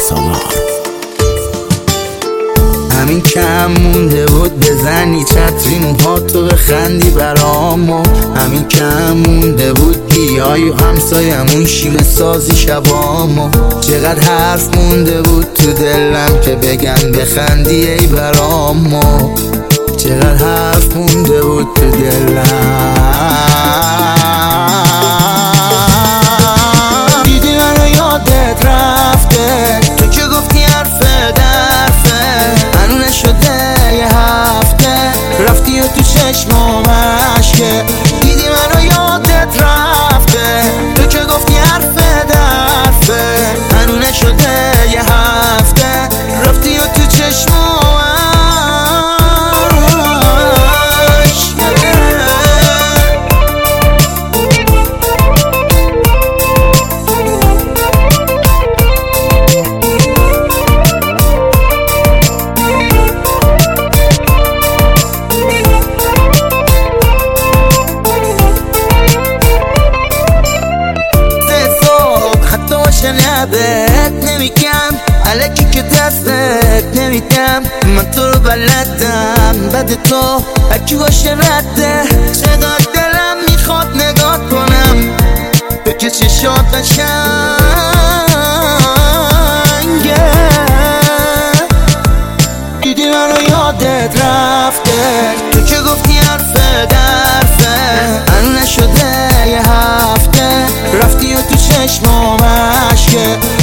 سالار. همین کم مونده بود بزنی چتری موهاتو بخندی برامو، همین کم مونده بود بیای و همسایمون شیله سازی شبامو. چقدر حرف مونده بود تو دلم که بگم بخندی ای برامو، چقدر حرف مونده بود تو دلم. دیدی منو یادت رفته، تو که گفتی حرف درفه، هنو نشده یه هفته رفتی و تو چشمام عشقه. دیدی منو یادت رفته، تو که گفتی حرف درفه، هنو نشده یه هفته رفتی و تو چشمام لبت نمیگم الکی که دستت نمیدم، من تو رو بلدم بد تو هرکی باشه رده. چقدر دلم میخواد نگاه کنم تو که چشات قشنگه، دیدی منو یادت رفته، تو که گفتی حرف درفه، هنو نشده یه هفته رفتی و تو چشمام عشقه.